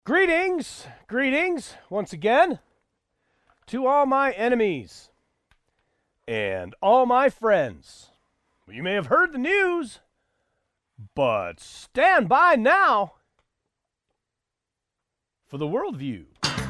Greetings, once again, to all my enemies and all my friends. You may have heard the news, but stand by now for the worldview.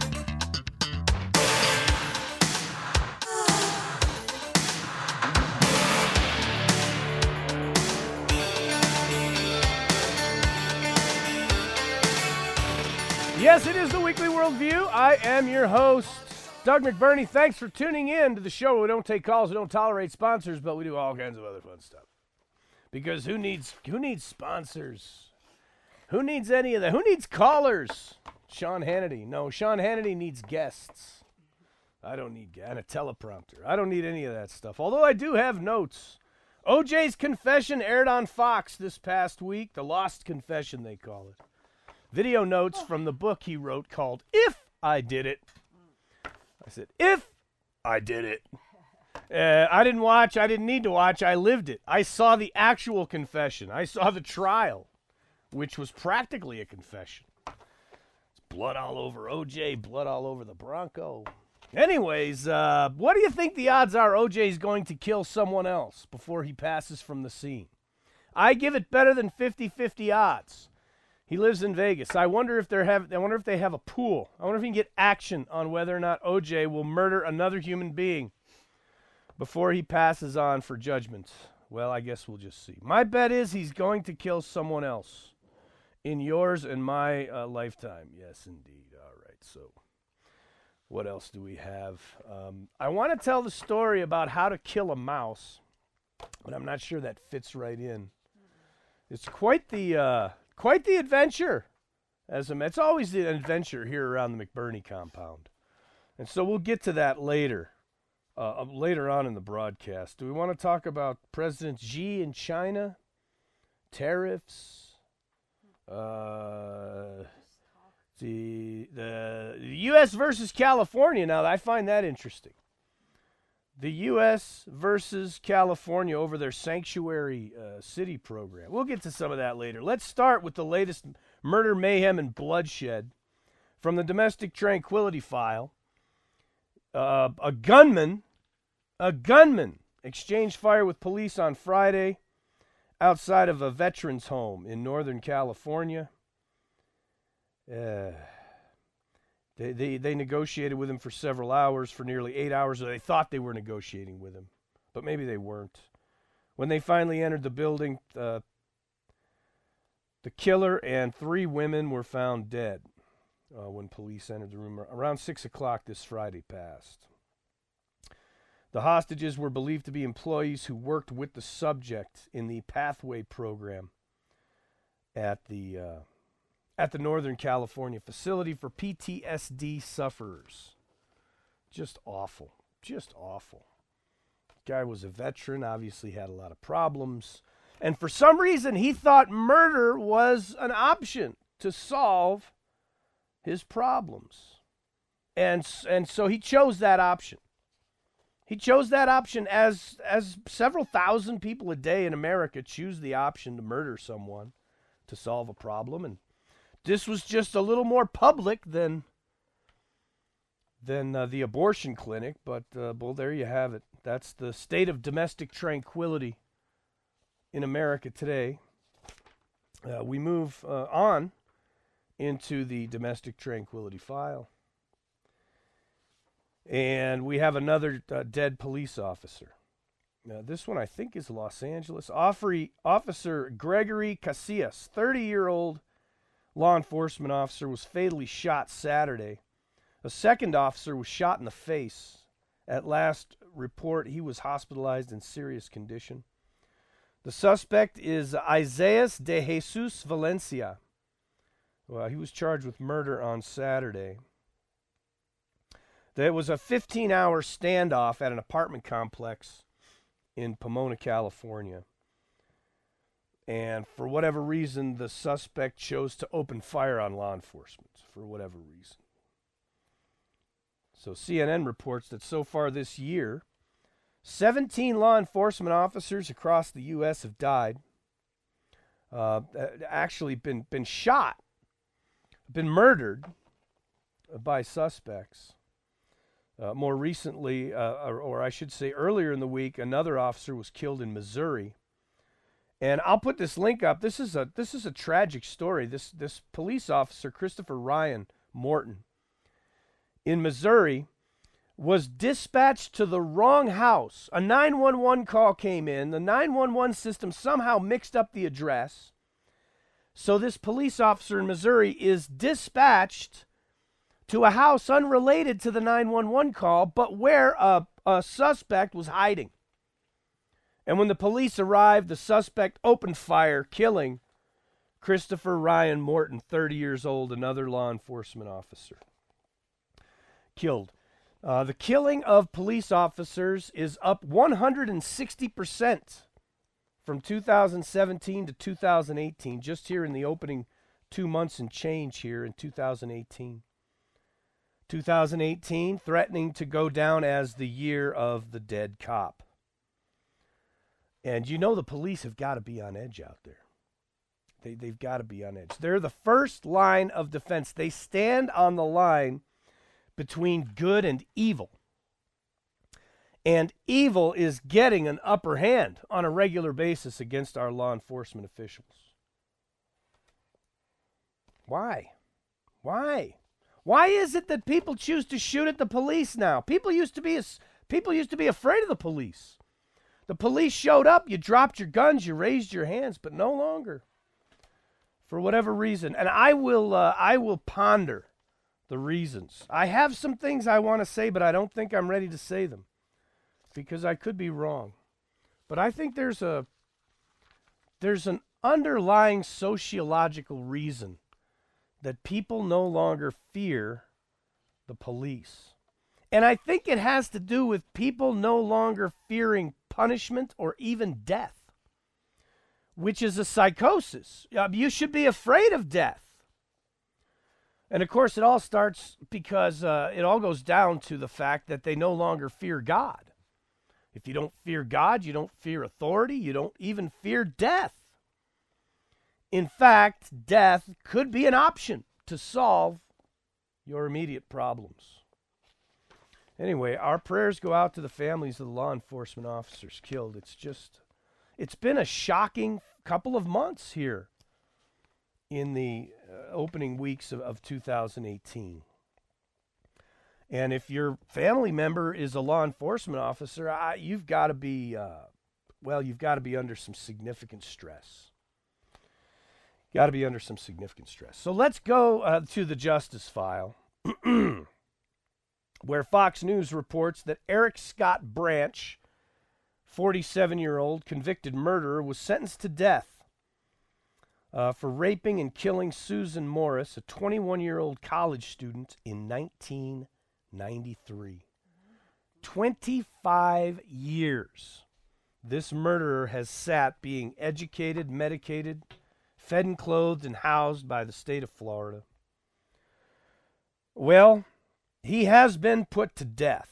Yes, it is the Weekly Worldview. I am your host, Doug McBurney. Thanks for tuning in to the show where we don't take calls, we don't tolerate sponsors, but we do all kinds of other fun stuff. Because who needs sponsors? Who needs any of that? Who needs callers? Sean Hannity. No, Sean Hannity needs guests. I don't need and a teleprompter. I don't need any of that stuff. Although I do have notes. OJ's confession aired on Fox this past week. The Lost Confession, they call it. Video notes from the book he wrote called If I Did It. I said, if I did it. I didn't watch. I didn't need to watch. I lived it. I saw the actual confession. I saw the trial, which was practically a confession. It's blood all over OJ, blood all over the Bronco. Anyways, what do you think the odds are OJ's going to kill someone else before he passes from the scene? I give it better than 50-50 odds. He lives in Vegas. I wonder if they have a pool. I wonder if he can get action on whether or not OJ will murder another human being before he passes on for judgment. Well, I guess we'll just see. My bet is he's going to kill someone else in yours and my lifetime. Yes, indeed. All right. So what else do we have? I want to tell the story about how to kill a mouse, but I'm not sure that fits right in. It's quite the adventure. It's always an adventure here around the McBurney compound. And so we'll get to that later on in the broadcast. Do we want to talk about President Xi in China? Tariffs? The U.S. versus California. Now, I find that interesting. The U.S. versus California over their sanctuary city program. We'll get to some of that later. Let's start with the latest murder, mayhem, and bloodshed from the Domestic Tranquility File. A gunman exchanged fire with police on Friday outside of a veteran's home in Northern California. They negotiated with him for several hours, for nearly 8 hours. Or they thought they were negotiating with him, but maybe they weren't. When they finally entered the building, the killer and 3 women were found dead when police entered the room around 6 o'clock this Friday past. The hostages were believed to be employees who worked with the subject in the Pathway program at the Northern California facility for PTSD sufferers. Just awful. Just awful. Guy was a veteran, obviously had a lot of problems. And for some reason, he thought murder was an option to solve his problems. And so he chose that option. He chose that option as several thousand people a day in America choose the option to murder someone to solve a problem. And this was just a little more public than the abortion clinic, but well, there you have it. That's the state of domestic tranquility in America today. We move on into the Domestic Tranquility File, and we have another dead police officer. This one I think is Los Angeles. Officer Gregory Casillas, 30-year-old law enforcement officer, was fatally shot Saturday. A second officer was shot in the face. At last report, he was hospitalized in serious condition. The suspect is Isaias de Jesus Valencia. Well, he was charged with murder on Saturday. There was a 15-hour standoff at an apartment complex in Pomona, California. And for whatever reason, the suspect chose to open fire on law enforcement, for whatever reason. So CNN reports that so far this year, 17 law enforcement officers across the U.S. have died, actually been shot been murdered by suspects. More recently, or I should say earlier in the week, another officer was killed in Missouri. And I'll put this link up. This is a tragic story. This police officer, Christopher Ryan Morton, in Missouri, was dispatched to the wrong house. A 911 call came in. The 911 system somehow mixed up the address. So this police officer in Missouri is dispatched to a house unrelated to the 911 call, but where a suspect was hiding. And when the police arrived, the suspect opened fire, killing Christopher Ryan Morton, 30 years old, another law enforcement officer. Killed. The killing of police officers is up 160% from 2017 to 2018, just here in the opening 2 months and change here in 2018. 2018 threatening to go down as the year of the dead cop. And you know the police have got to be on edge out there. They've got to be on edge. They're the first line of defense. They stand on the line between good and evil. And evil is getting an upper hand on a regular basis against our law enforcement officials. Why? Why? Why is it that people choose to shoot at the police now? People used to be afraid of the police. The police showed up, you dropped your guns, you raised your hands, but no longer. For whatever reason. And I will ponder the reasons. I have some things I want to say, but I don't think I'm ready to say them because I could be wrong. But I think there's an underlying sociological reason that people no longer fear the police. And I think it has to do with people no longer fearing punishment or even death, which is a psychosis. You should be afraid of death. And of course, it all starts because it all goes down to the fact that they no longer fear God. If you don't fear God, you don't fear authority, you don't even fear death. In fact, death could be an option to solve your immediate problems. Anyway, our prayers go out to the families of the law enforcement officers killed. It's been a shocking couple of months here in the opening weeks of 2018. And if your family member is a law enforcement officer, you've got to be under some significant stress. Got to be under some significant stress. So let's go to the Justice File, where Fox News reports that Eric Scott Branch, 47-year-old convicted murderer, was sentenced to death for raping and killing Susan Morris, a 21-year-old college student, in 1993. 25 years this murderer has sat being educated, medicated, fed and clothed and housed by the state of Florida. Well, he has been put to death.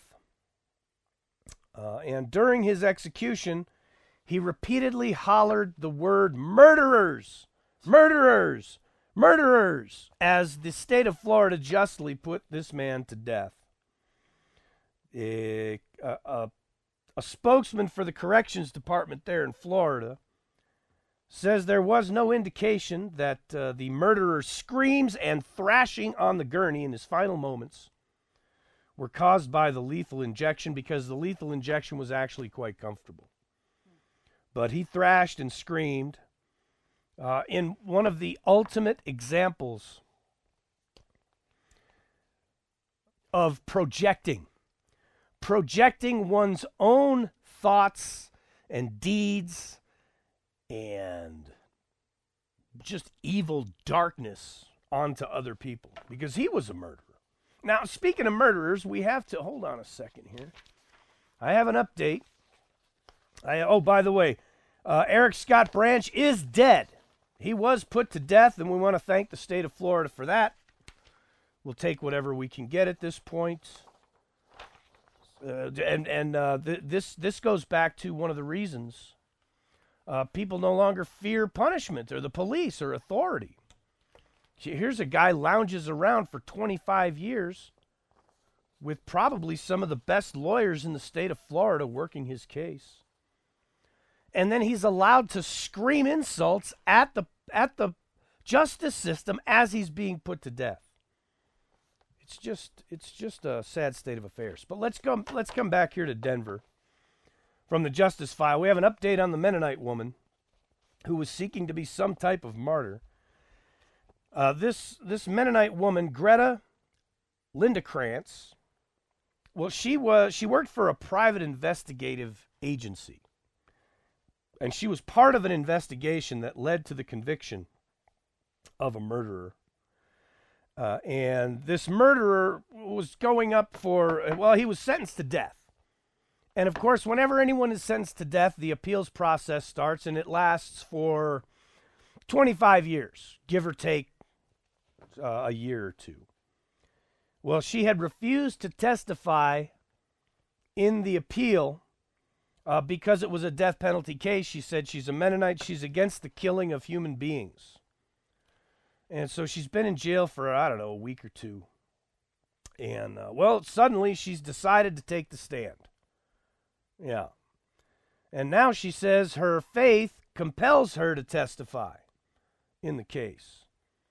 And during his execution, he repeatedly hollered the word murderers, murderers, murderers, as the state of Florida justly put this man to death. A spokesman for the corrections department there in Florida says there was no indication that the murderer's screams and thrashing on the gurney in his final moments were caused by the lethal injection, because the lethal injection was actually quite comfortable. But he thrashed and screamed in one of the ultimate examples of projecting one's own thoughts and deeds and just evil darkness onto other people, because he was a murderer. Now, speaking of murderers, we have to, hold on a second here. I have an update. By the way, Eric Scott Branch is dead. He was put to death, and we want to thank the state of Florida for that. We'll take whatever we can get at this point. This goes back to one of the reasons people no longer fear punishment or the police or authority. Here's a guy lounges around for 25 years with probably some of the best lawyers in the state of Florida working his case. And then he's allowed to scream insults at the justice system as he's being put to death. It's just a sad state of affairs. But let's come back here to Denver. From the Justice File, we have an update on the Mennonite woman who was seeking to be some type of martyr. This Mennonite woman, Greta Lindekrantz, well, she worked for a private investigative agency, and she was part of an investigation that led to the conviction of a murderer. And this murderer was going up for, well, he was sentenced to death. And of course, whenever anyone is sentenced to death, the appeals process starts, and it lasts for 25 years, give or take a year or two. Well, she had refused to testify in the appeal because it was a death penalty case. She said she's a Mennonite. She's against the killing of human beings. And so she's been in jail for, I don't know, a week or two. And, well, suddenly she's decided to take the stand. Yeah. And now she says her faith compels her to testify in the case.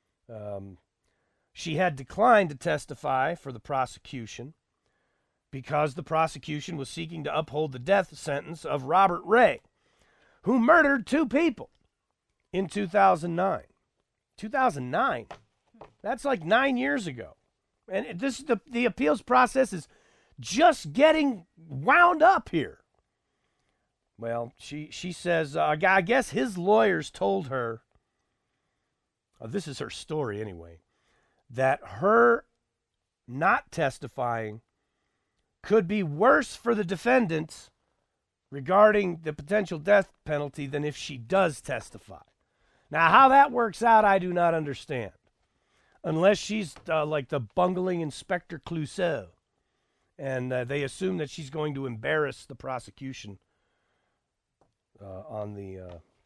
She had declined to testify for the prosecution because the prosecution was seeking to uphold the death sentence of Robert Ray, who murdered 2 people in 2009. 2009? That's like 9 years ago. And the appeals process is just getting wound up here. Well, she says, I guess his lawyers told her, this is her story anyway, that her not testifying could be worse for the defendant regarding the potential death penalty than if she does testify. Now, how that works out, I do not understand. Unless she's like the bungling Inspector Clouseau, and they assume that she's going to embarrass the prosecution on the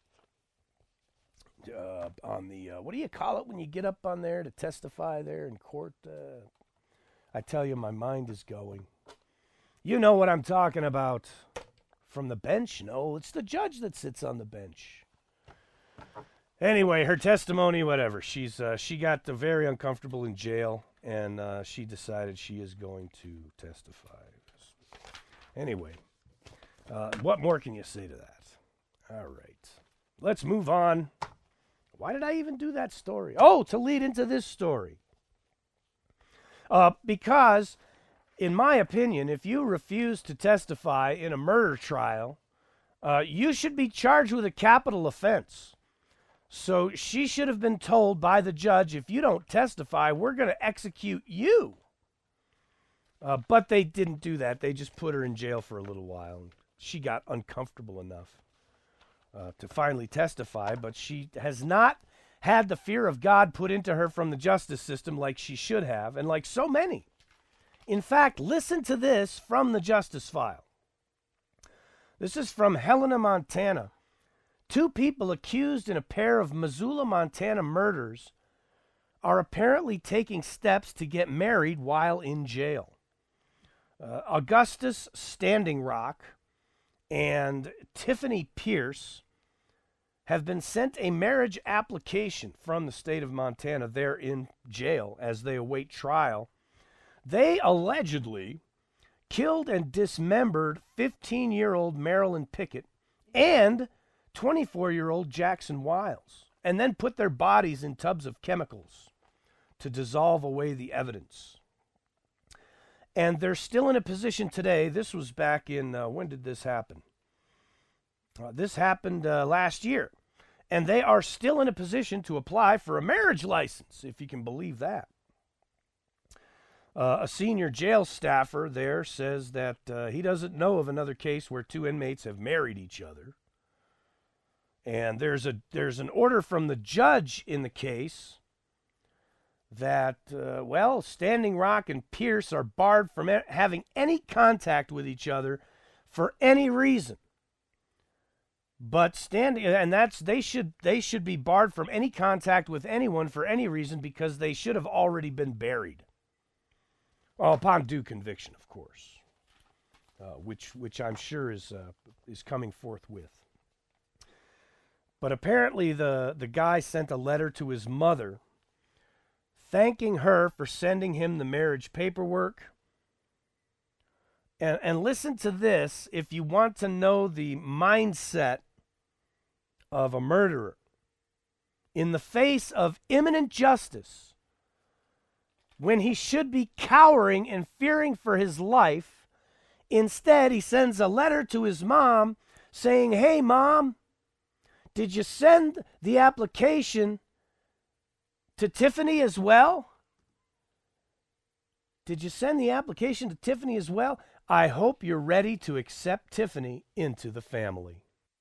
what do you call it when you get up on there to testify there in court? I tell you, my mind is going. You know what I'm talking about. From the bench? No, it's the judge that sits on the bench. Anyway, her testimony, whatever. She got very uncomfortable in jail, and she decided she is going to testify. Anyway, what more can you say to that? All right. Let's move on. Why did I even do that story? Oh, to lead into this story. Because, in my opinion, if you refuse to testify in a murder trial, you should be charged with a capital offense. So she should have been told by the judge, if you don't testify, we're going to execute you. But they didn't do that. They just put her in jail for a little while. She got uncomfortable enough to finally testify, but she has not had the fear of God put into her from the justice system like she should have, and like so many. In fact, listen to this from the Justice File. This is from Helena, Montana. 2 people accused in a pair of Missoula, Montana murders are apparently taking steps to get married while in jail. Augustus Standing Rock and Tiffany Pierce have been sent a marriage application from the state of Montana. They're in jail as they await trial. They allegedly killed and dismembered 15-year-old Marilyn Pickett and 24-year-old Jackson Wiles, and then put their bodies in tubs of chemicals to dissolve away the evidence. And they're still in a position today. This was back in, when did this happen? This happened last year. And they are still in a position to apply for a marriage license, if you can believe that. A senior jail staffer there says that he doesn't know of another case where 2 inmates have married each other. And there's an order from the judge in the case that, Standing Rock and Pierce are barred from having any contact with each other for any reason. But standing, and they should be barred from any contact with anyone for any reason because they should have already been buried. Well, upon due conviction, of course, which I'm sure is coming forthwith. But apparently the guy sent a letter to his mother thanking her for sending him the marriage paperwork. And listen to this if you want to know the mindset of a murderer. In the face of imminent justice, when he should be cowering and fearing for his life, instead he sends a letter to his mom saying, "Hey, Mom, did you send the application to Tiffany as well? Did you send the application to Tiffany as well? I hope you're ready to accept Tiffany into the family."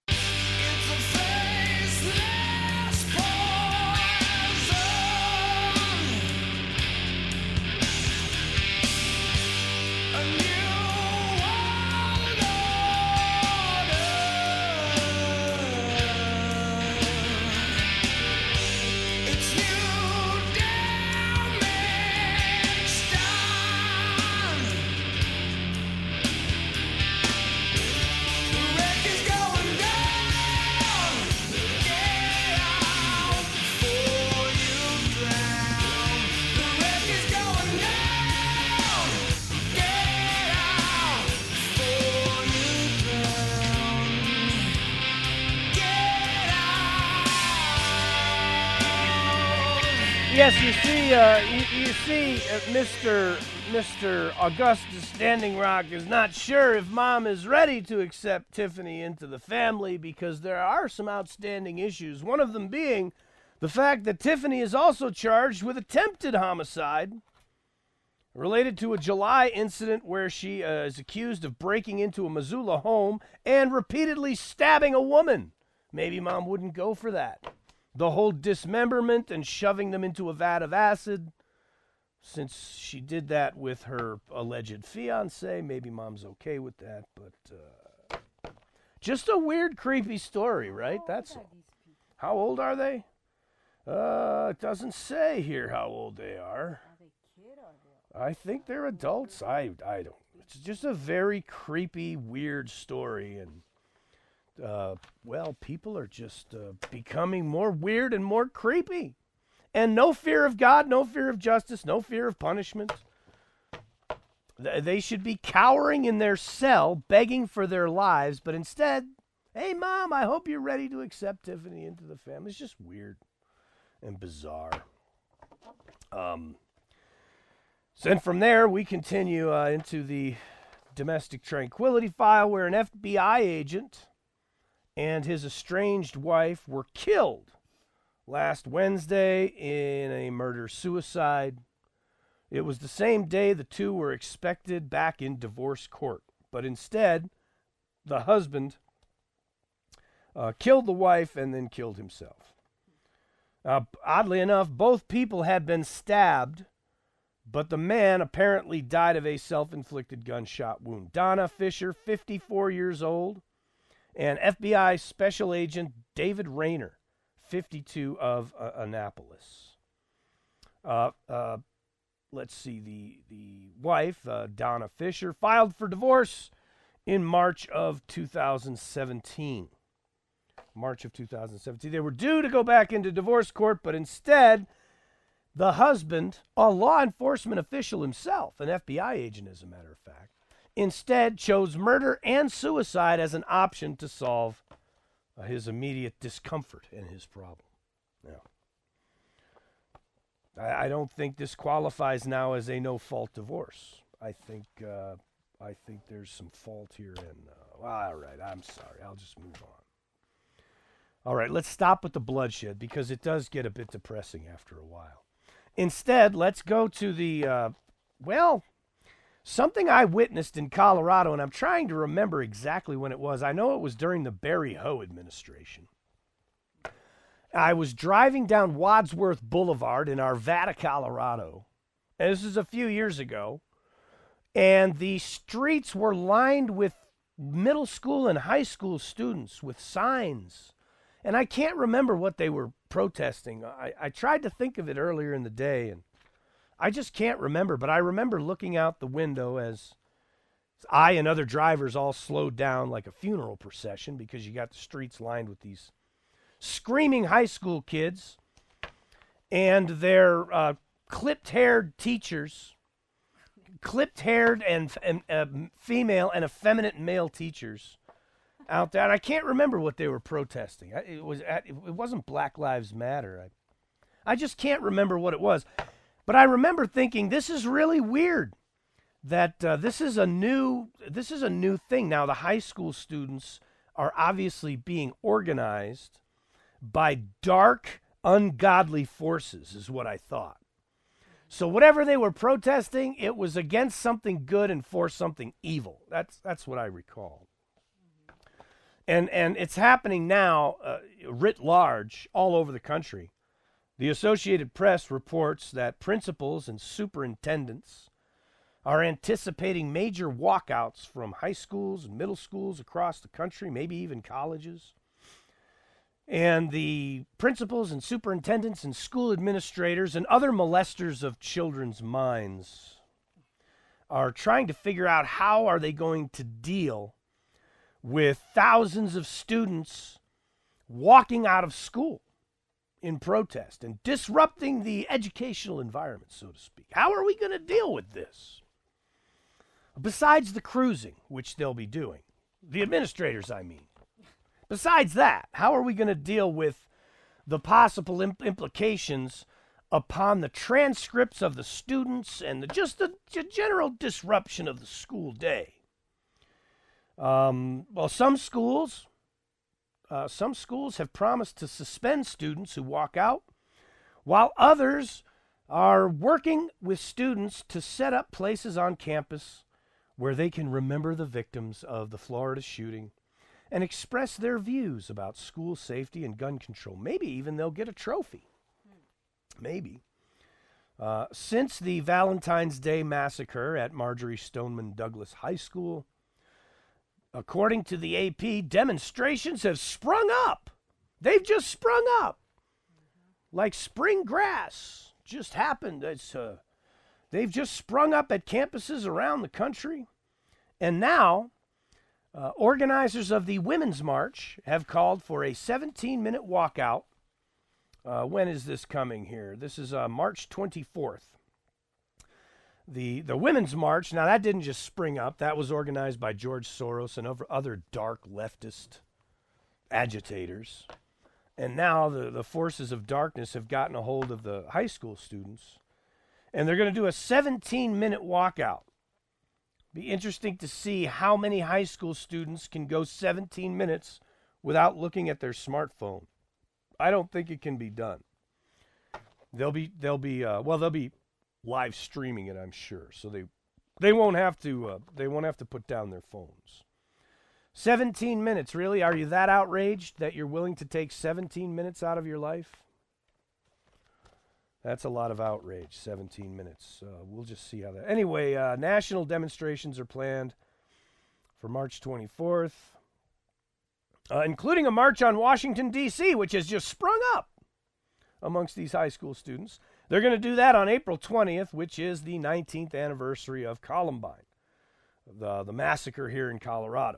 Yes, you see, Mr. Augustus Standing Rock is not sure if Mom is ready to accept Tiffany into the family because there are some outstanding issues. One of them being the fact that Tiffany is also charged with attempted homicide related to a July incident where she is accused of breaking into a Missoula home and repeatedly stabbing a woman. Maybe Mom wouldn't go for that. The whole dismemberment and shoving them into a vat of acid, since she did that with her alleged fiance, maybe Mom's okay with that, but just a weird, creepy story, right? That's all. How old are they? It doesn't say here how old they are. Are they kid or I think they're adults. I don't. It's just a very creepy, weird story, and well, people are just becoming more weird and more creepy. And no fear of God, no fear of justice, no fear of punishment. They should be cowering in their cell, begging for their lives, but instead, "Hey, Mom, I hope you're ready to accept Tiffany into the family." It's just weird and bizarre. So then from there, we continue into the domestic tranquility file where an FBI agent and his estranged wife were killed last Wednesday in a murder-suicide. It was the same day the two were expected back in divorce court. But instead, the husband killed the wife and then killed himself. Oddly enough, both people had been stabbed, but the man apparently died of a self-inflicted gunshot wound. Donna Fisher, 54 years old, and FBI Special Agent David Rayner, 52, of Annapolis. Let's see, the wife, Donna Fisher, filed for divorce in March of 2017. March of 2017. They were due to go back into divorce court, but instead, the husband, a law enforcement official himself, an FBI agent as a matter of fact, instead chose murder and suicide as an option to solve his immediate discomfort and his problem. Now, I don't think this qualifies now as a no-fault divorce. I think there's some fault here, and all right, I'm sorry. I'll just move on. All right, let's stop with the bloodshed because it does get a bit depressing after a while. Instead, let's go to the something I witnessed in Colorado, and I'm trying to remember exactly when it was. I know it was during the Barry Ho administration. I was driving down Wadsworth Boulevard in Arvada, Colorado, and this is a few years ago, and the streets were lined with middle school and high school students with signs. And I can't remember what they were protesting. I tried to think of it earlier in the day, and I just can't remember. But I remember looking out the window as I and other drivers all slowed down like a funeral procession, because you got the streets lined with these screaming high school kids and their clipped-haired teachers, clipped-haired and female and effeminate male teachers out there. And I can't remember what they were protesting. It wasn't Black Lives Matter. I just can't remember what it was. But I remember thinking, this is really weird. That this is a new thing. Now, the high school students are obviously being organized by dark, ungodly forces, is what I thought. So whatever they were protesting, it was against something good and for something evil. That's what I recall. And it's happening now, writ large, all over the country. The Associated Press reports that principals and superintendents are anticipating major walkouts from high schools and middle schools across the country, maybe even colleges. And the principals and superintendents and school administrators and other molesters of children's minds are trying to figure out how are they going to deal with thousands of students walking out of school in protest and disrupting the educational environment, so to speak. How are we going to deal with this? Besides the cruising, which they'll be doing, the administrators, I mean. Besides that, how are we going to deal with the possible implications upon the transcripts of the students and just the general disruption of the school day? Well, some schools have promised to suspend students who walk out, while others are working with students to set up places on campus where they can remember the victims of the Florida shooting and express their views about school safety and gun control. Maybe even they'll get a trophy. Maybe. Since the Valentine's Day massacre at Marjory Stoneman Douglas High School, according to the AP, demonstrations have sprung up. They've just sprung up. Like spring grass just happened. They've just sprung up at campuses around the country. And now, organizers of the Women's March have called for a 17-minute walkout. When is this coming here? This is March 24th. The Women's March, now that didn't just spring up. That was organized by George Soros and other dark leftist agitators. And now the forces of darkness have gotten a hold of the high school students. And they're going to do a 17-minute walkout. Be interesting to see how many high school students can go 17 minutes without looking at their smartphone. I don't think it can be done. They'll be live streaming it, I'm sure. So they won't have to put down their phones. 17 minutes, really? Are you that outraged that you're willing to take 17 minutes out of your life? That's a lot of outrage, 17 minutes. We'll just see how that... Anyway, national demonstrations are planned for March 24th, including a march on Washington, D.C., which has just sprung up amongst these high school students. They're going to do that on April 20th, which is the 19th anniversary of Columbine, the massacre here in Colorado.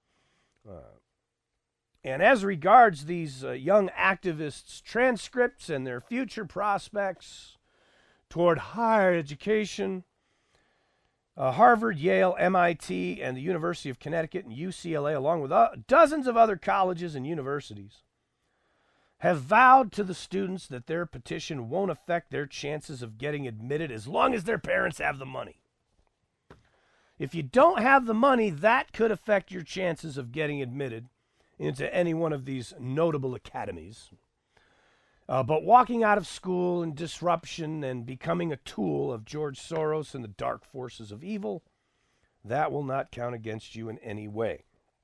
And as regards these young activists' transcripts and their future prospects toward higher education, Harvard, Yale, MIT, and the University of Connecticut and UCLA, along with dozens of other colleges and universities, have vowed to the students that their petition won't affect their chances of getting admitted as long as their parents have the money. If you don't have the money, that could affect your chances of getting admitted into any one of these notable academies. But walking out of school and disruption and becoming a tool of George Soros and the dark forces of evil, that will not count against you in any way.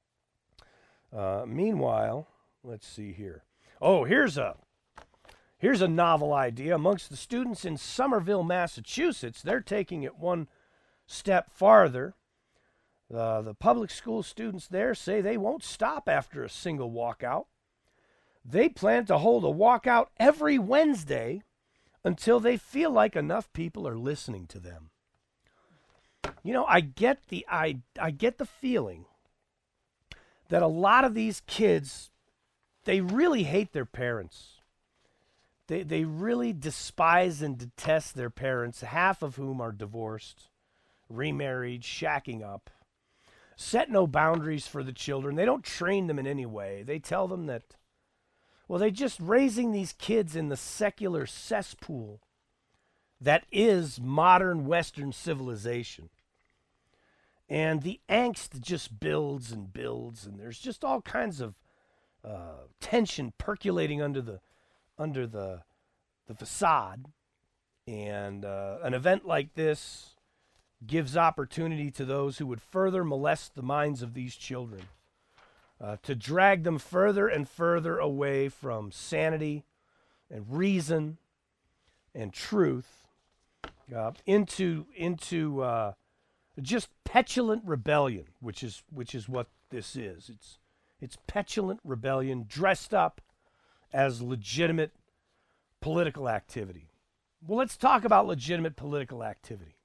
Meanwhile, let's see here. Oh, here's a novel idea. Amongst the students in Somerville, Massachusetts, they're taking it one step farther. The public school students there say they won't stop after a single walkout. They plan to hold a walkout every Wednesday until they feel like enough people are listening to them. You know, I get the feeling that a lot of these kids, they really hate their parents. They really despise and detest their parents, half of whom are divorced, remarried, shacking up, set no boundaries for the children. They don't train them in any way. They tell them that, well, they're just raising these kids in the secular cesspool that is modern Western civilization. And the angst just builds and builds, and there's just all kinds of tension percolating under the facade. And an event like this gives opportunity to those who would further molest the minds of these children, to drag them further and further away from sanity and reason and truth, into just petulant rebellion, which is what this is. It's petulant rebellion dressed up as legitimate political activity. Well, let's talk about legitimate political activity.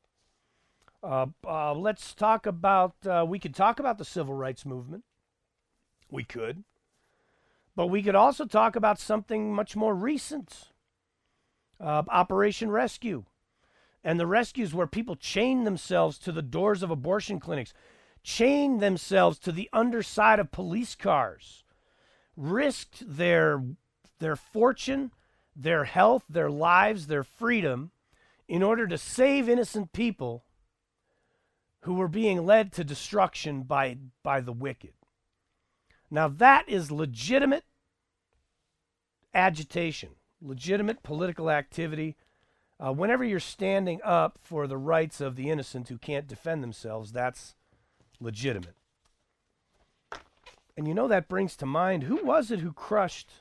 Let's talk about, we could talk about the civil rights movement. We could. But we could also talk about something much more recent. Operation Rescue. And the rescues where people chain themselves to the doors of abortion clinics, chain themselves to the underside of police cars, risked their fortune, their health, their lives, their freedom in order to save innocent people who were being led to destruction by the wicked. Now that is legitimate agitation, legitimate political activity. Whenever you're standing up for the rights of the innocent who can't defend themselves, that's legitimate. And you know, that brings to mind, who was it who crushed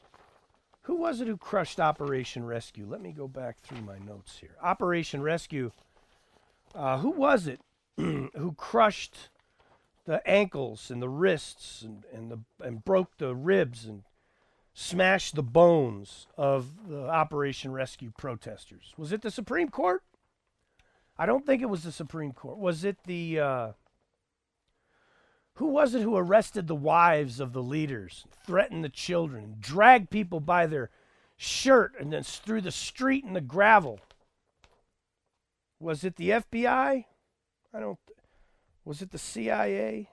Operation Rescue? Let me go back through my notes here. Operation Rescue, who was it who crushed the ankles and the wrists and broke the ribs and smashed the bones of the Operation Rescue protesters? Was it the Supreme Court? I don't think it was the Supreme Court. Was it the, who was it who arrested the wives of the leaders, threatened the children, dragged people by their shirt and then through the street in the gravel? Was it the FBI? Was it the CIA?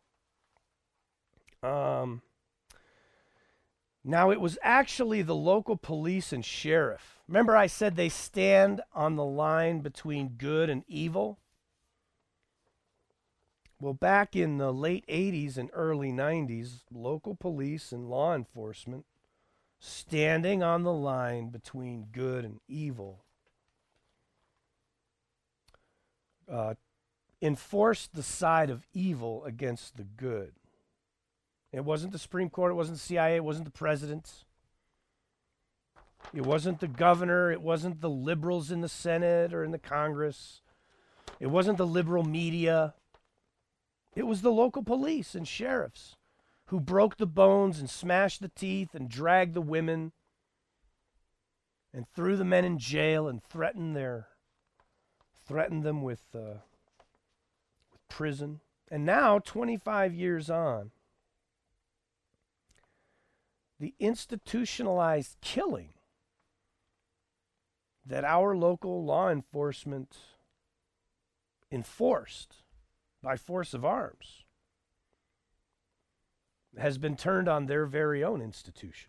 Now, it was actually the local police and sheriff. Remember I said they stand on the line between good and evil? Well, back in the late 80s and early 90s, local police and law enforcement, standing on the line between good and evil, enforced the side of evil against the good. It wasn't the Supreme Court, it wasn't the CIA, it wasn't the president. It wasn't the governor, it wasn't the liberals in the Senate or in the Congress. It wasn't the liberal media. It was the local police and sheriffs who broke the bones and smashed the teeth and dragged the women and threw the men in jail and threatened them with prison. And now, 25 years on, the institutionalized killing that our local law enforcement enforced by force of arms has been turned on their very own institution.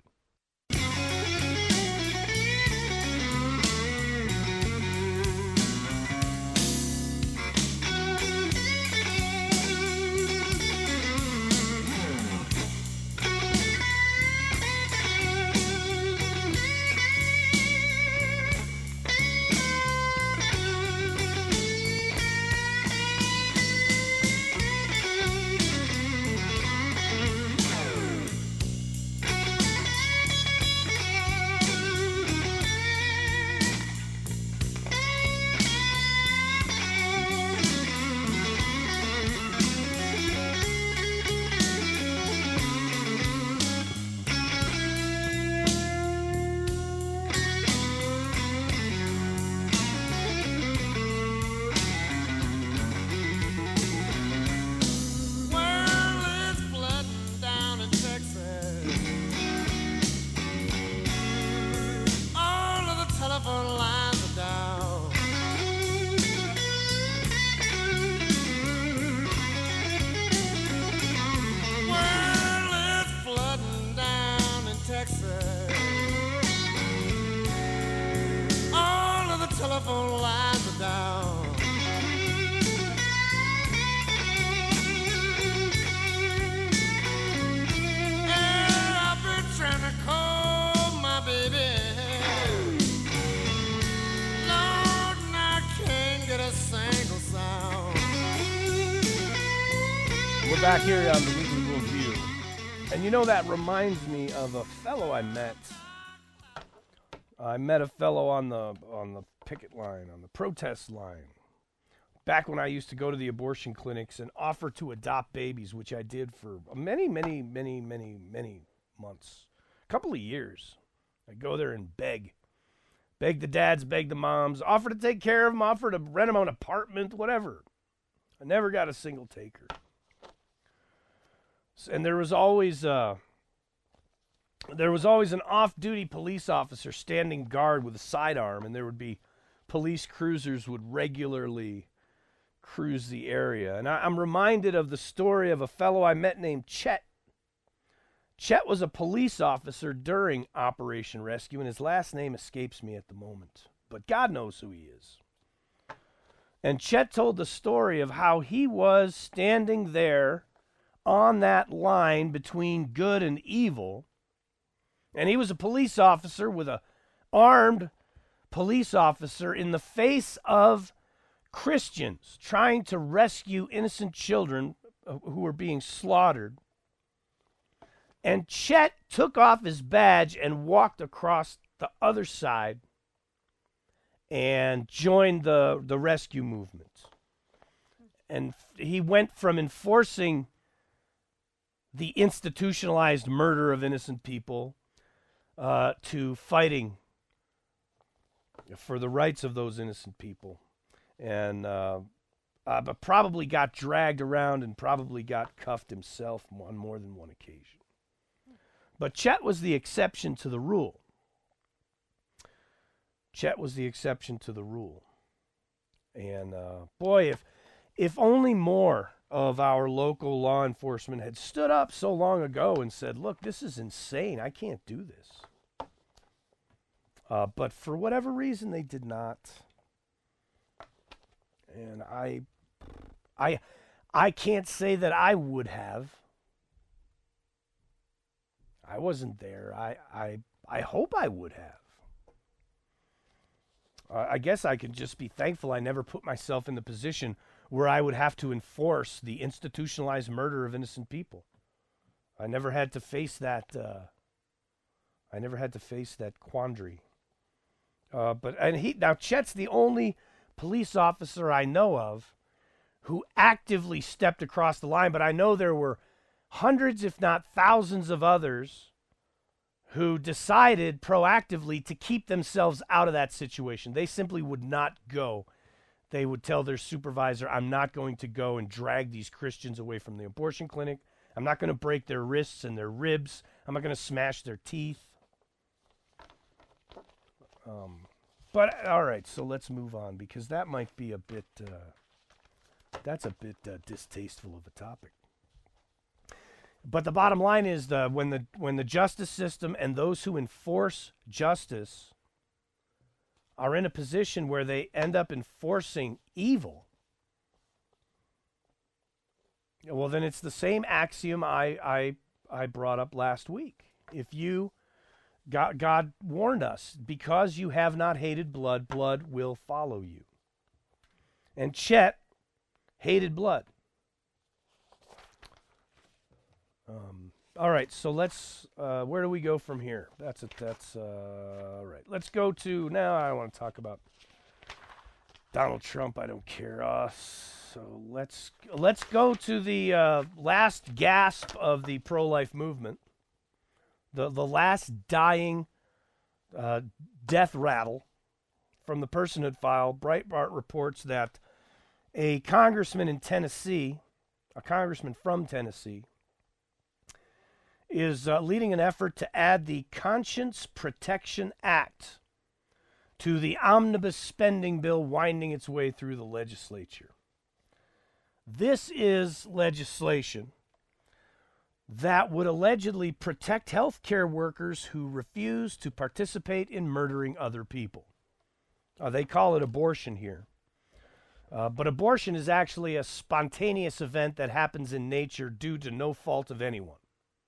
single sound. We're back here on the Weekly Review. And you know, that reminds me of a fellow I met. I met a fellow on the picket line, on the protest line, back when I used to go to the abortion clinics and offer to adopt babies, which I did for many months, a couple of years. I'd go there and beg the dads, beg the moms, offer to take care of them, offer to rent them an apartment, whatever. I never got a single taker. And there was always an off-duty police officer standing guard with a sidearm, and there would be police cruisers would regularly cruise the area. And I'm reminded of the story of a fellow I met named Chet. Chet was a police officer during Operation Rescue, and his last name escapes me at the moment, but God knows who he is. And Chet told the story of how he was standing there on that line between good and evil, and he was a police officer with an armed police officer in the face of Christians trying to rescue innocent children who were being slaughtered. And Chet took off his badge and walked across the other side and joined the rescue movement. And he went from enforcing the institutionalized murder of innocent people to fighting for the rights of those innocent people. And but probably got dragged around and probably got cuffed himself on more than one occasion. But Chet was the exception to the rule. Chet was the exception to the rule. And boy, if only more of our local law enforcement had stood up so long ago and said, look, this is insane. I can't do this. But for whatever reason, they did not. And I can't say that I would have. I wasn't there. I hope I would have. I guess I could just be thankful I never put myself in the position where I would have to enforce the institutionalized murder of innocent people. I never had to face that. I never had to face that quandary. Now Chet's the only police officer I know of who actively stepped across the line, but I know there were hundreds, if not thousands, of others who decided proactively to keep themselves out of that situation. They simply would not go. They would tell their supervisor, I'm not going to go and drag these Christians away from the abortion clinic. I'm not going to break their wrists and their ribs. I'm not going to smash their teeth. But all right, so let's move on, because that might be a bit, that's a bit distasteful of a topic. But the bottom line is when the justice system and those who enforce justice are in a position where they end up enforcing evil, well, then it's the same axiom I brought up last week. If you, God warned us, because you have not hated blood, blood will follow you. And Chet hated blood. All right, so let's, where do we go from here? That's all right. Let's go to, now I want to talk about Donald Trump. I don't care. So let's go to the last gasp of the pro-life movement, the last dying death rattle from the Personhood File. Breitbart reports that a congressman from Tennessee, is leading an effort to add the Conscience Protection Act to the omnibus spending bill winding its way through the legislature. This is legislation that would allegedly protect healthcare workers who refuse to participate in murdering other people. They call it abortion here. But abortion is actually a spontaneous event that happens in nature due to no fault of anyone.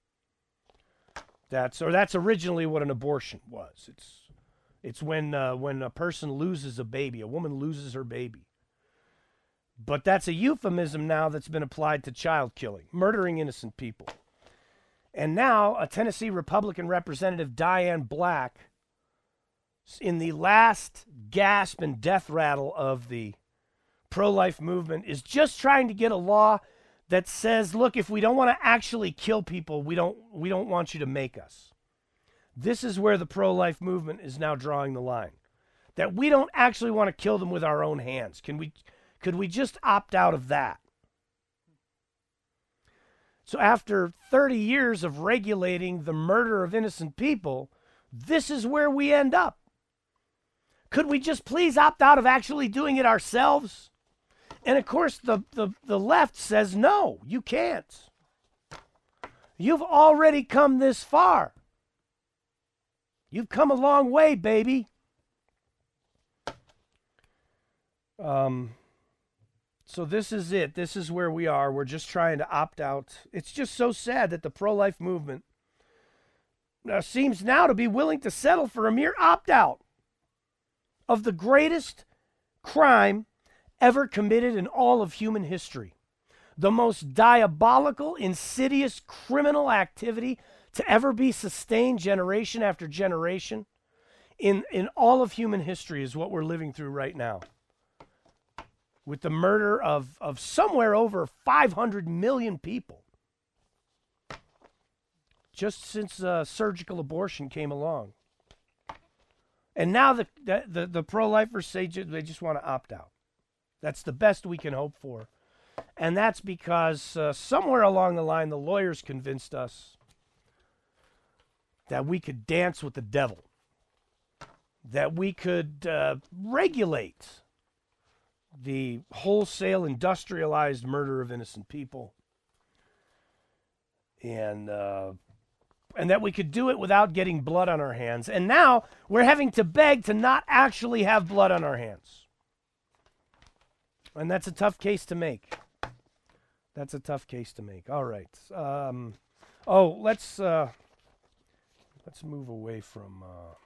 That's originally what an abortion was. It's when a person loses a baby, a woman loses her baby, But that's a euphemism now that's been applied to child killing, murdering innocent people. And now a Tennessee Republican Representative, Diane Black, in the last gasp and death rattle of the pro-life movement, is just trying to get a law that says, look, if we don't want to actually kill people, we don't want you to make us. This is where the pro-life movement is now drawing the line. That we don't actually want to kill them with our own hands. Could we just opt out of that? So after 30 years of regulating the murder of innocent people, this is where we end up. Could we just please opt out of actually doing it ourselves? And of course, the left says, no, you can't. You've already come this far. You've come a long way, baby. So this is it. This is where we are. We're just trying to opt out. It's just so sad that the pro-life movement seems now to be willing to settle for a mere opt-out of the greatest crime ever committed in all of human history. The most diabolical, insidious criminal activity to ever be sustained generation after generation in all of human history is what we're living through right now. With the murder of somewhere over 500 million people. Just since surgical abortion came along. And now the pro-lifers say they just want to opt out. That's the best we can hope for. And that's because somewhere along the line, the lawyers convinced us that we could dance with the devil. That we could regulate the wholesale industrialized murder of innocent people. And that we could do it without getting blood on our hands. And now we're having to beg to not actually have blood on our hands. And that's a tough case to make. That's a tough case to make. All right. Let's move away from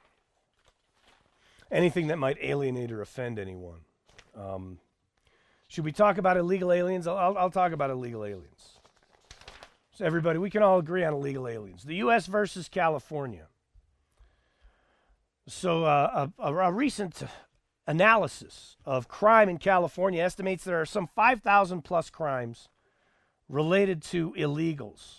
anything that might alienate or offend anyone. Should we talk about illegal aliens? I'll talk about illegal aliens. So everybody, we can all agree on illegal aliens. The U.S. versus California. So a recent analysis of crime in California estimates there are some 5,000 plus crimes related to illegals.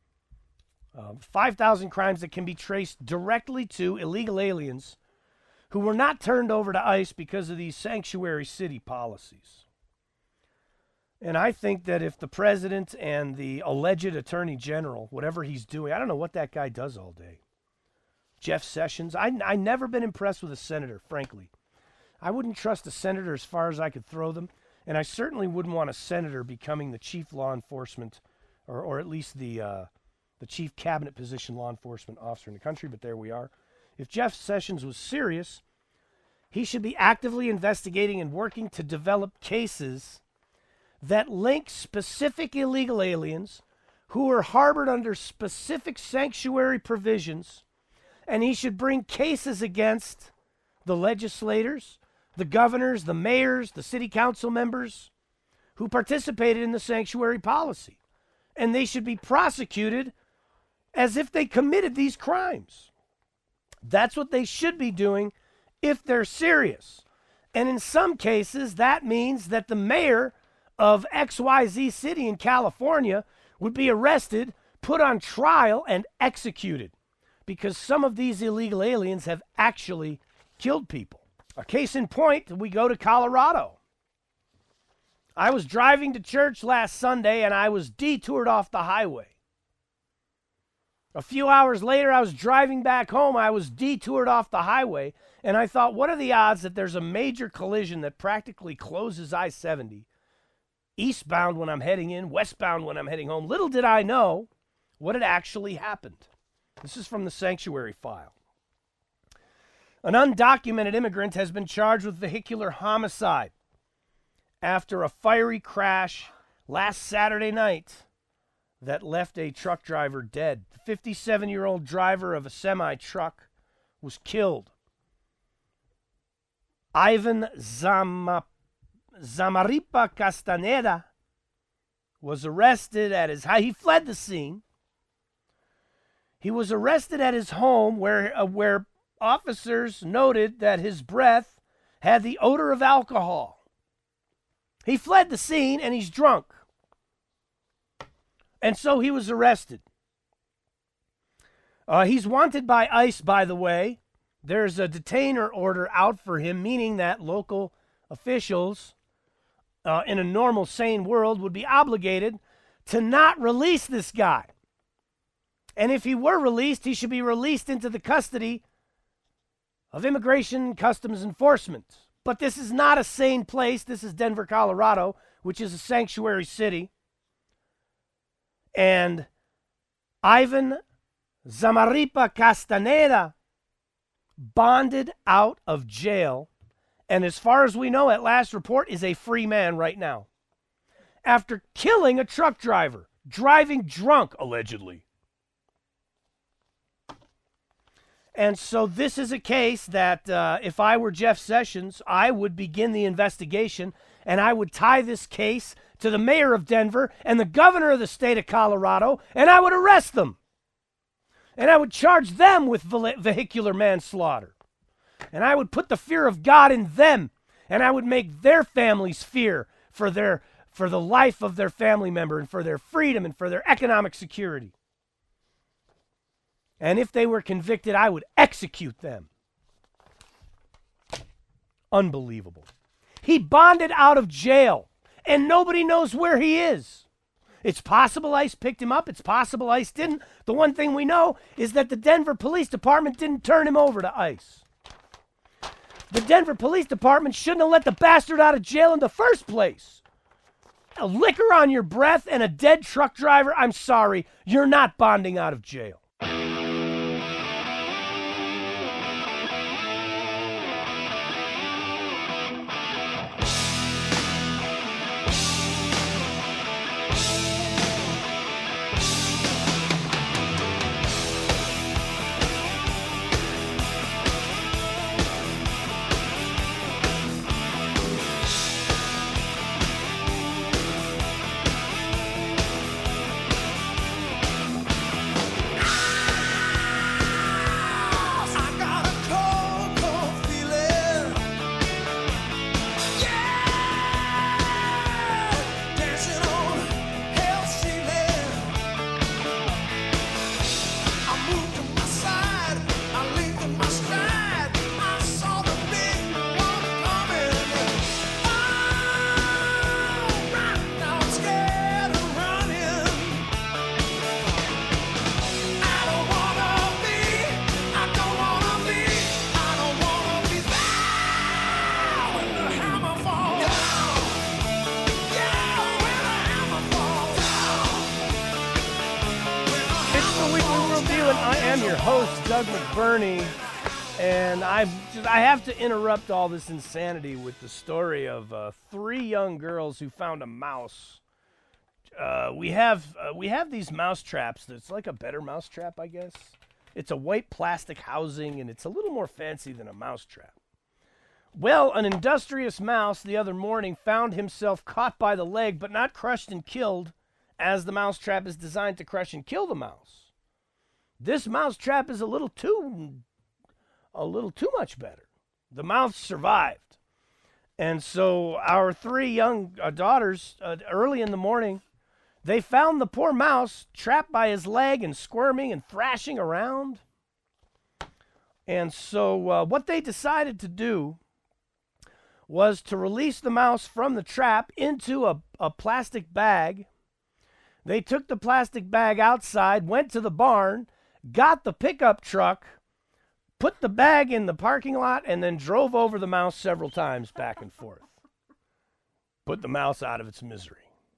5,000 crimes that can be traced directly to illegal aliens who were not turned over to ICE because of these sanctuary city policies. And I think that if the president and the alleged attorney general, whatever he's doing, I don't know what that guy does all day. Jeff Sessions, I never been impressed with a senator, frankly. I wouldn't trust a senator as far as I could throw them, and I certainly wouldn't want a senator becoming the chief law enforcement, or at least the chief cabinet position law enforcement officer in the country, but there we are. If Jeff Sessions was serious, he should be actively investigating and working to develop cases that link specific illegal aliens who are harbored under specific sanctuary provisions, and he should bring cases against the legislators, the governors, the mayors, the city council members who participated in the sanctuary policy. And they should be prosecuted as if they committed these crimes. That's what they should be doing if they're serious. And in some cases, that means that the mayor of XYZ city in California would be arrested, put on trial, and executed because some of these illegal aliens have actually killed people. A case in point, we go to Colorado. I was driving to church last Sunday and I was detoured off the highway. A few hours later, I was driving back home. I was detoured off the highway, and I thought, what are the odds that there's a major collision that practically closes I-70, eastbound when I'm heading in, westbound when I'm heading home? Little did I know what had actually happened. This is from the sanctuary file. An undocumented immigrant has been charged with vehicular homicide after a fiery crash last Saturday night that left a truck driver dead. The 57-year-old driver of a semi-truck was killed. Ivan Zamarripa Castaneda was arrested at his house. He fled the scene. He was arrested at his home where officers noted that his breath had the odor of alcohol. He fled the scene and he's drunk. And so he was arrested. He's wanted by ICE, by the way. There's a detainer order out for him, meaning that local officials in a normal, sane world would be obligated to not release this guy. And if he were released, he should be released into the custody of Immigration Customs Enforcement. But this is not a sane place. This is Denver, Colorado, which is a sanctuary city. And Ivan Zamarripa Castaneda bonded out of jail, and as far as we know at last report, is a free man right now. After killing a truck driver, driving drunk, allegedly. And so this is a case that if I were Jeff Sessions, I would begin the investigation, and I would tie this case to the mayor of Denver and the governor of the state of Colorado, and I would arrest them. And I would charge them with vehicular manslaughter. And I would put the fear of God in them, and I would make their families fear for the life of their family member and for their freedom and for their economic security. And if they were convicted, I would execute them. Unbelievable. He bonded out of jail, and nobody knows where he is. It's possible ICE picked him up. It's possible ICE didn't. The one thing we know is that the Denver Police Department didn't turn him over to ICE. The Denver Police Department shouldn't have let the bastard out of jail in the first place. A liquor on your breath and a dead truck driver, I'm sorry, you're not bonding out of jail. Doug McBurney, and I have to interrupt all this insanity with the story of 3 young girls who found a mouse. We have these mouse traps. That's like a better mouse trap, I guess. It's a white plastic housing, and it's a little more fancy than a mouse trap. Well, an industrious mouse the other morning found himself caught by the leg, but not crushed and killed, as the mouse trap is designed to crush and kill the mouse. This mouse trap is a little too much better. The mouse survived. And so our 3 young daughters, early in the morning, they found the poor mouse trapped by his leg and squirming and thrashing around. And so what they decided to do was to release the mouse from the trap into a plastic bag. They took the plastic bag outside, went to the barn, got the pickup truck, put the bag in the parking lot, and then drove over the mouse several times back and forth. Put the mouse out of its misery.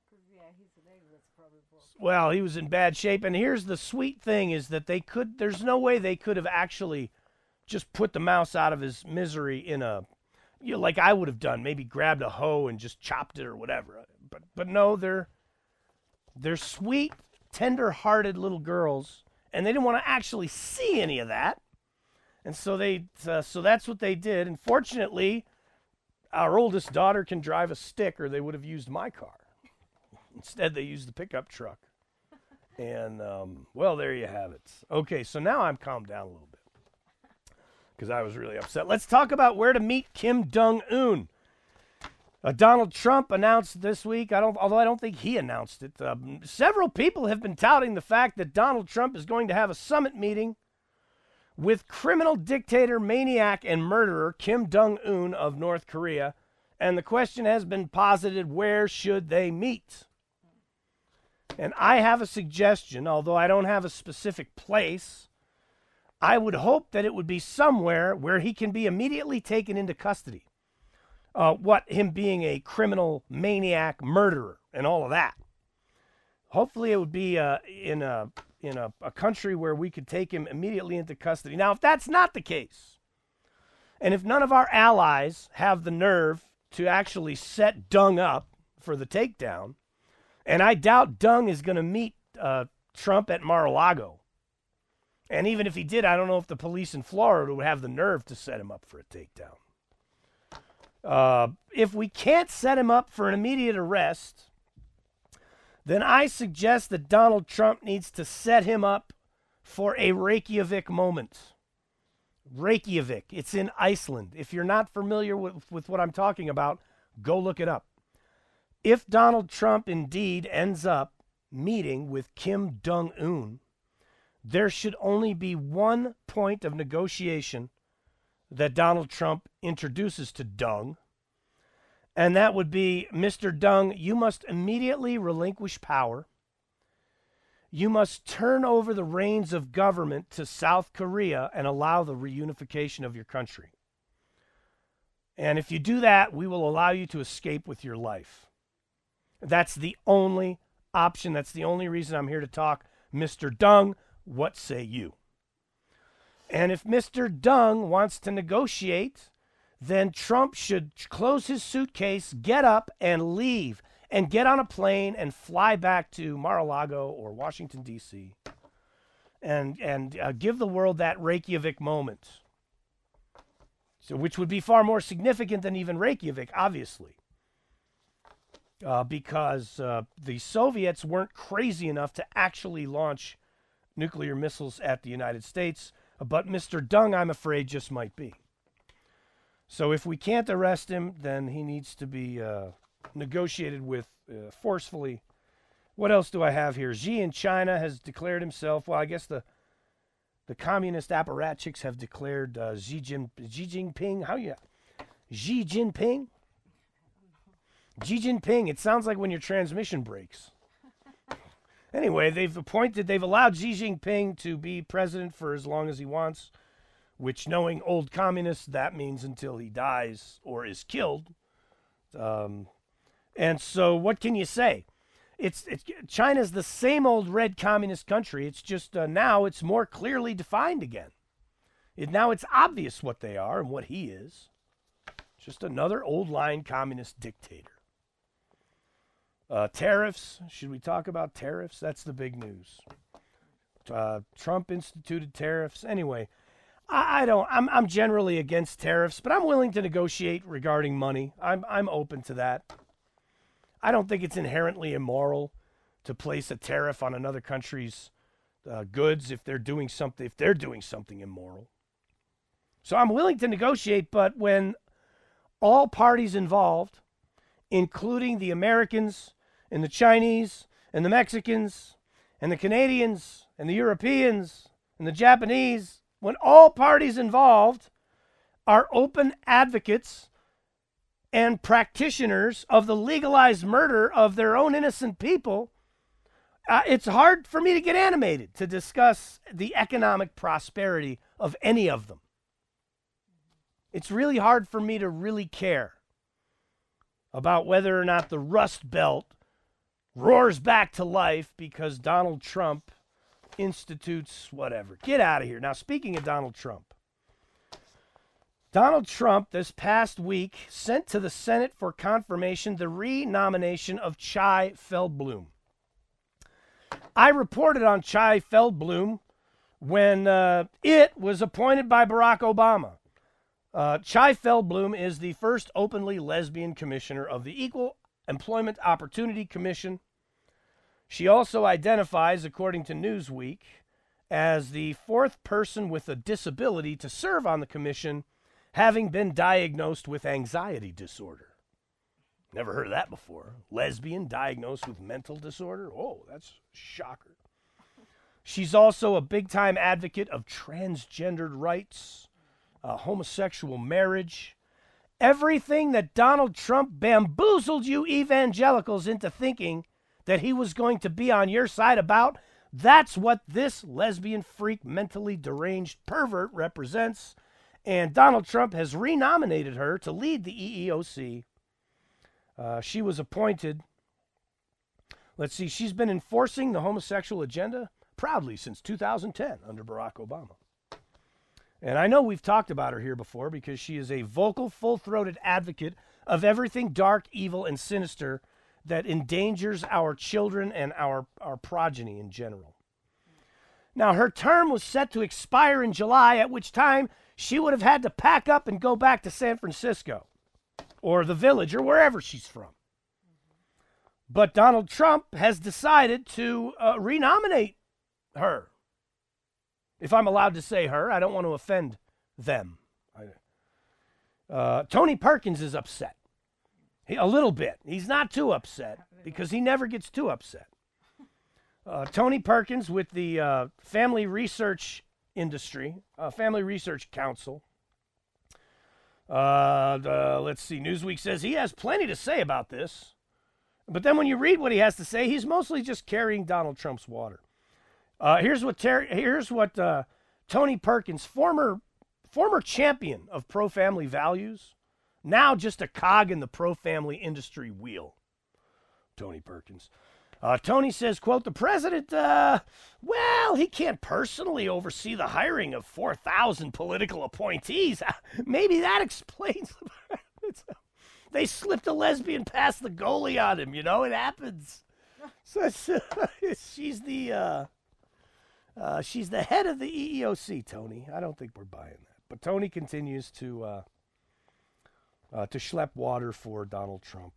Well, he was in bad shape, and here's the sweet thing is that there's no way they could have actually just put the mouse out of his misery in like I would have done, maybe grabbed a hoe and just chopped it or whatever. But no, they're sweet, tender-hearted little girls, and they didn't want to actually see any of that. And so so that's what they did. And fortunately, our oldest daughter can drive a stick, or they would have used my car. Instead, they used the pickup truck. And, well, there you have it. Okay, so now I'm calmed down a little bit because I was really upset. Let's talk about where to meet Kim Jong-un. Donald Trump announced this week, although I don't think he announced it, several people have been touting the fact that Donald Trump is going to have a summit meeting with criminal dictator, maniac, and murderer Kim Jong-un of North Korea. And the question has been posited, where should they meet? And I have a suggestion, although I don't have a specific place. I would hope that it would be somewhere where he can be immediately taken into custody. Him being a criminal, maniac, murderer, and all of that. Hopefully it would be in a country where we could take him immediately into custody. Now, if that's not the case, and if none of our allies have the nerve to actually set Dung up for the takedown, and I doubt Dung is going to meet Trump at Mar-a-Lago. And even if he did, I don't know if the police in Florida would have the nerve to set him up for a takedown. If we can't set him up for an immediate arrest, then I suggest that Donald Trump needs to set him up for a Reykjavik moment. Reykjavik. It's in Iceland. If you're not familiar with what I'm talking about, go look it up. If Donald Trump indeed ends up meeting with Kim Jong-un, there should only be one point of negotiation that Donald Trump introduces to Dung, and that would be, Mr. Dung, you must immediately relinquish power. You must turn over the reins of government to South Korea and allow the reunification of your country. And if you do that, we will allow you to escape with your life. That's the only option. That's the only reason I'm here to talk. Mr. Dung, what say you? And if Mr. Dung wants to negotiate, then Trump should close his suitcase, get up, and leave, and get on a plane and fly back to Mar-a-Lago or Washington, D.C., and give the world that Reykjavik moment, so which would be far more significant than even Reykjavik, obviously, because the Soviets weren't crazy enough to actually launch nuclear missiles at the United States. But Mr. Dung, I'm afraid, just might be. So if we can't arrest him, then he needs to be negotiated with forcefully. What else do I have here? Xi in China has declared himself. Well, I guess the communist apparatchiks have declared Xi Jinping. Xi Jinping? Xi Jinping. It sounds like when your transmission breaks. Anyway, they've allowed Xi Jinping to be president for as long as he wants, which, knowing old communists, that means until he dies or is killed. And so what can you say? China's the same old red communist country. It's just now it's more clearly defined again. Now it's obvious what they are and what he is. Just another old-line communist dictator. Tariffs. Should we talk about tariffs? That's the big news. Trump instituted tariffs. Anyway, I'm generally against tariffs, but I'm willing to negotiate regarding money. I'm open to that. I don't think it's inherently immoral to place a tariff on another country's goods if they're doing something immoral. So I'm willing to negotiate, but when all parties involved, including the Americans and the Chinese and the Mexicans and the Canadians and the Europeans and the Japanese, when all parties involved are open advocates and practitioners of the legalized murder of their own innocent people, it's hard for me to get animated to discuss the economic prosperity of any of them. It's really hard for me to really care about whether or not the Rust Belt roars back to life because Donald Trump institutes whatever. Get out of here. Now, speaking of Donald Trump this past week sent to the Senate for confirmation the renomination of Chai Feldblum. I reported on Chai Feldblum when it was appointed by Barack Obama. Chai Feldblum is the first openly lesbian commissioner of the Equal Employment Opportunity Commission. She also identifies, according to Newsweek, as the fourth person with a disability to serve on the commission, having been diagnosed with anxiety disorder. Never heard of that before. Lesbian diagnosed with mental disorder? Oh, that's a shocker. She's also a big-time advocate of transgendered rights, homosexual marriage, everything that Donald Trump bamboozled you evangelicals into thinking that he was going to be on your side about. That's what this lesbian freak, mentally deranged pervert represents. And Donald Trump has renominated her to lead the EEOC. She was appointed, she's been enforcing the homosexual agenda proudly since 2010 under Barack Obama. And I know we've talked about her here before because she is a vocal, full-throated advocate of everything dark, evil, and sinister that endangers our children and our progeny in general. Now, her term was set to expire in July, at which time she would have had to pack up and go back to San Francisco or the Village or wherever she's from. But Donald Trump has decided to renominate her. If I'm allowed to say her, I don't want to offend them. Tony Perkins is upset. A little bit. He's not too upset because he never gets too upset. Tony Perkins with the Family Research Industry, Family Research Council. Let's see. Newsweek says he has plenty to say about this. But then when you read what he has to say, he's mostly just carrying Donald Trump's water. Here's what Tony Perkins, former champion of pro-family values, now just a cog in the pro-family industry wheel. Tony Perkins. Tony says, quote, the president, he can't personally oversee the hiring of 4,000 political appointees. Maybe that explains. They slipped a lesbian past the goalie on him, it happens. So she's the head of the EEOC, Tony. I don't think we're buying that. But Tony continues to schlep water for Donald Trump.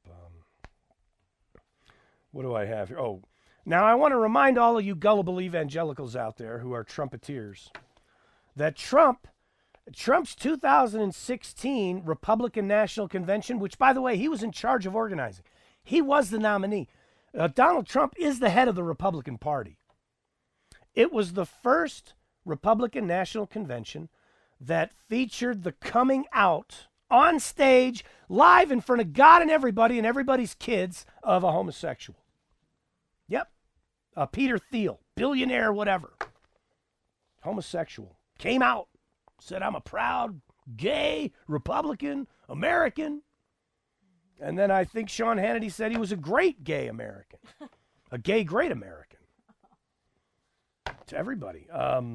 What do I have here? Oh, now I want to remind all of you gullible evangelicals out there who are Trumpeteers that Trump's 2016 Republican National Convention, which, by the way, he was in charge of organizing. He was the nominee. Donald Trump is the head of the Republican Party. It was the first Republican National Convention that featured the coming out on stage, live in front of God and everybody's kids, of a homosexual. Yep. Peter Thiel, billionaire, whatever. Homosexual. Came out, said, I'm a proud, gay, Republican, American. And then I think Sean Hannity said he was a great gay American. A gay, great American. To everybody.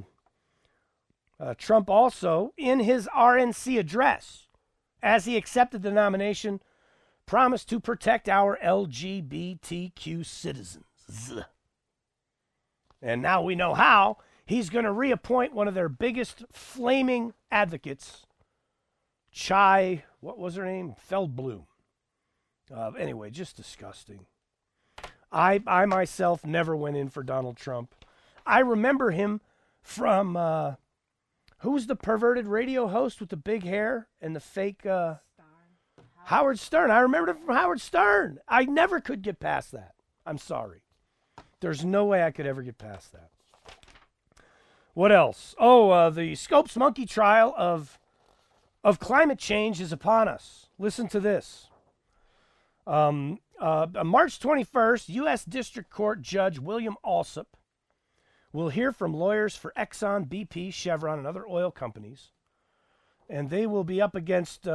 Trump also, in his RNC address, as he accepted the nomination, promised to protect our LGBTQ citizens. And now we know how. He's going to reappoint one of their biggest flaming advocates, Chai, what was her name? Feldblum. Anyway, just disgusting. I myself never went in for Donald Trump. I remember him from, who was the perverted radio host with the big hair and the fake, Howard Stern. I remember him from Howard Stern. I never could get past that. I'm sorry. There's no way I could ever get past that. What else? Oh, the Scopes monkey trial of climate change is upon us. Listen to this. March 21st, U.S. District Court Judge William Alsup will hear from lawyers for Exxon, BP, Chevron, and other oil companies. And they will be up against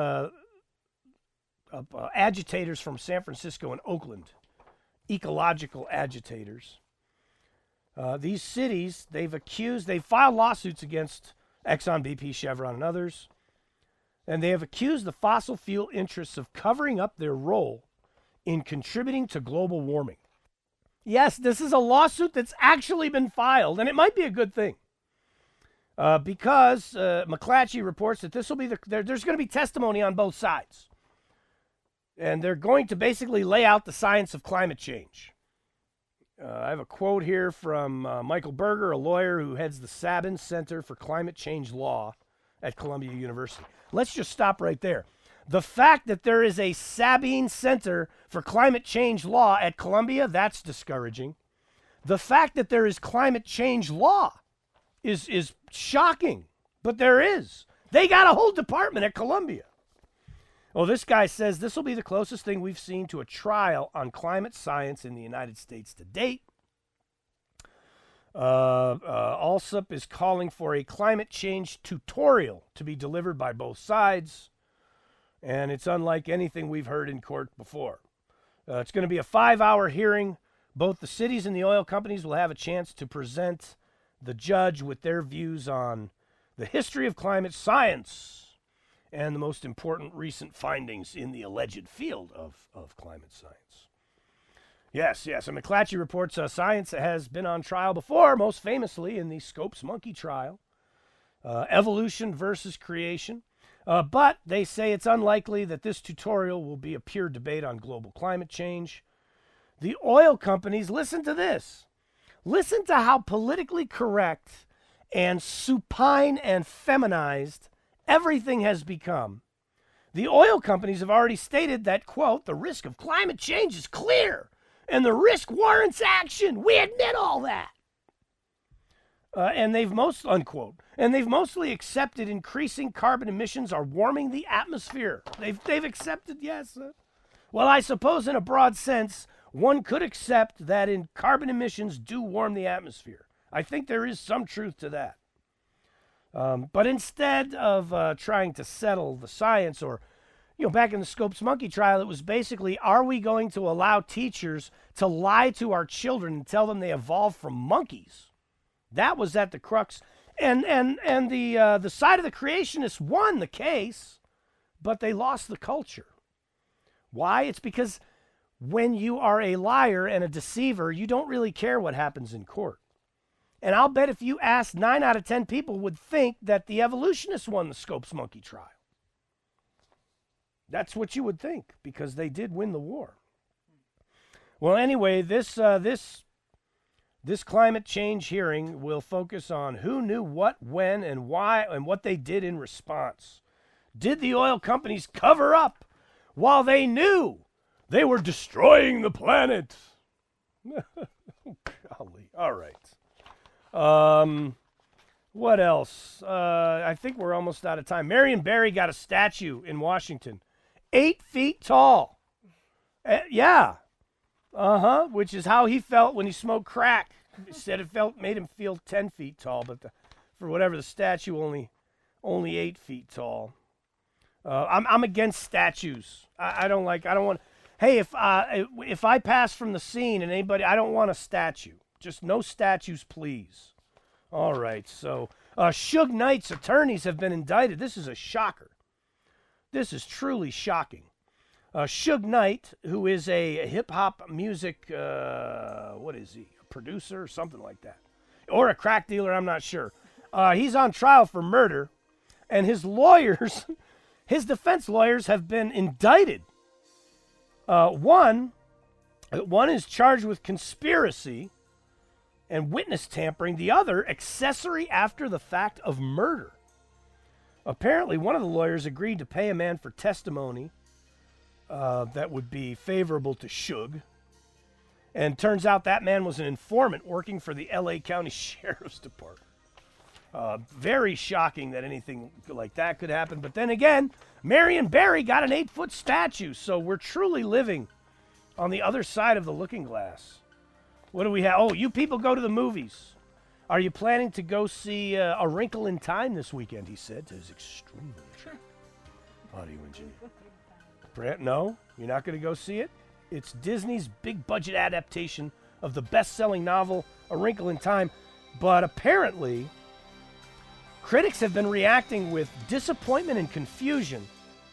agitators from San Francisco and Oakland, ecological agitators. These cities, they've filed lawsuits against Exxon, BP, Chevron, and others, and they have accused the fossil fuel interests of covering up their role in contributing to global warming. Yes, this is a lawsuit that's actually been filed, and it might be a good thing. because McClatchy reports that this will be there's going to be testimony on both sides. And they're going to basically lay out the science of climate change. I have a quote here from Michael Berger, a lawyer who heads the Sabin Center for Climate Change Law at Columbia University. Let's just stop right there. The fact that there is a Sabin Center for Climate Change Law at Columbia, that's discouraging. The fact that there is climate change law is shocking, but there is. They got a whole department at Columbia. Oh, this guy says this will be the closest thing we've seen to a trial on climate science in the United States to date. Alsup is calling for a climate change tutorial to be delivered by both sides, and it's unlike anything we've heard in court before. It's going to be a 5-hour hearing. Both the cities and the oil companies will have a chance to present the judge with their views on the history of climate science and the most important recent findings in the alleged field of climate science. Yes. And McClatchy reports science has been on trial before, most famously in the Scopes monkey trial, evolution versus creation. But they say it's unlikely that this tutorial will be a pure debate on global climate change. The oil companies, listen to this. Listen to how politically correct and supine and feminized everything has become. The oil companies have already stated that, quote, the risk of climate change is clear and the risk warrants action. We admit all that. And they've mostly accepted increasing carbon emissions are warming the atmosphere. They've accepted, yes. Well, I suppose in a broad sense, one could accept that in carbon emissions do warm the atmosphere. I think there is some truth to that. But instead of trying to settle the science, or, back in the Scopes monkey trial, it was basically, are we going to allow teachers to lie to our children and tell them they evolved from monkeys? That was at the crux. And the side of the creationists won the case, but they lost the culture. Why? It's because when you are a liar and a deceiver, you don't really care what happens in court. And I'll bet if you asked 9 out of 10 people would think that the evolutionists won the Scopes monkey trial. That's what you would think, because they did win the war. Well, anyway, this climate change hearing will focus on who knew what, when, and why, and what they did in response. Did the oil companies cover up while they knew they were destroying the planet? Golly. All right. What else? I think we're almost out of time. Marion Barry got a statue in Washington. 8 feet tall. Yeah. Which is how he felt when he smoked crack. He said it made him feel 10 feet tall, but for whatever, the statue only 8 feet tall. I'm against statues. I don't want. Hey, if I pass from the scene and anybody, I don't want a statue. Just no statues, please. All right. So, Suge Knight's attorneys have been indicted. This is a shocker. This is truly shocking. Suge Knight, who is a hip-hop music, what is he, a producer or something like that, or a crack dealer, I'm not sure. He's on trial for murder, and his lawyers, his defense lawyers have been indicted. One is charged with conspiracy and witness tampering. The other, accessory after the fact of murder. Apparently, one of the lawyers agreed to pay a man for testimony that would be favorable to Suge. And turns out that man was an informant working for the L.A. County Sheriff's Department. Very shocking that anything like that could happen. But then again, Marion Barry got an 8-foot statue. So we're truly living on the other side of the looking glass. What do we have? Oh, you people go to the movies. Are you planning to go see A Wrinkle in Time this weekend? He said to his extremely audio engineer. No, you're not going to go see it? It's Disney's big budget adaptation of the best-selling novel A Wrinkle in Time. But apparently, critics have been reacting with disappointment and confusion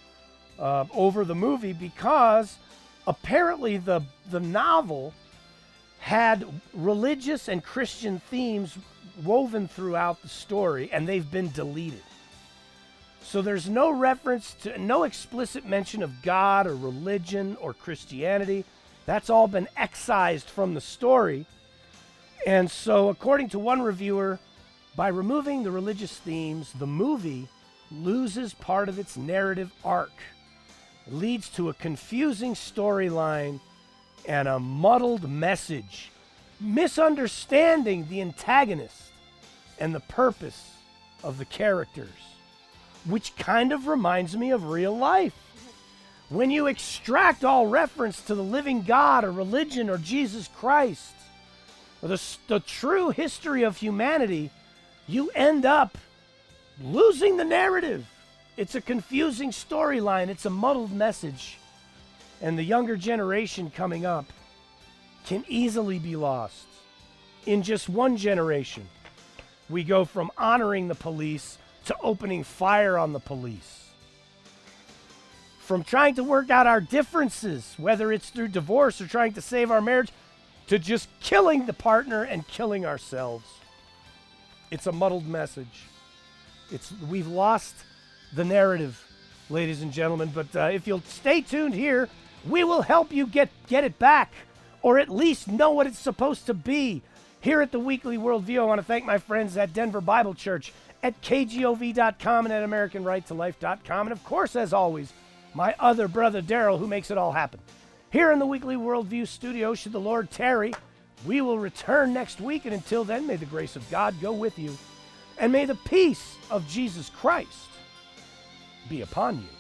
over the movie because apparently the novel had religious and Christian themes woven throughout the story, and they've been deleted. So there's no reference to, no explicit mention of God or religion or Christianity. That's all been excised from the story. And so, according to one reviewer, by removing the religious themes, the movie loses part of its narrative arc. It leads to a confusing storyline and a muddled message, misunderstanding the antagonist and the purpose of the characters, which kind of reminds me of real life. When you extract all reference to the living God or religion or Jesus Christ, or the true history of humanity, you end up losing the narrative. It's a confusing storyline. It's a muddled message. And the younger generation coming up can easily be lost. In just one generation, we go from honoring the police to opening fire on the police. From trying to work out our differences, whether it's through divorce or trying to save our marriage, to just killing the partner and killing ourselves. It's a muddled message. We've lost the narrative, ladies and gentlemen, but if you'll stay tuned here, we will help you get it back, or at least know what it's supposed to be. Here at the Weekly Worldview, I want to thank my friends at Denver Bible Church, at KGOV.com, and at AmericanRightToLife.com, and of course, as always, my other brother Daryl, who makes it all happen. Here in the Weekly Worldview studio, should the Lord tarry, we will return next week, and until then, may the grace of God go with you, and may the peace of Jesus Christ be upon you.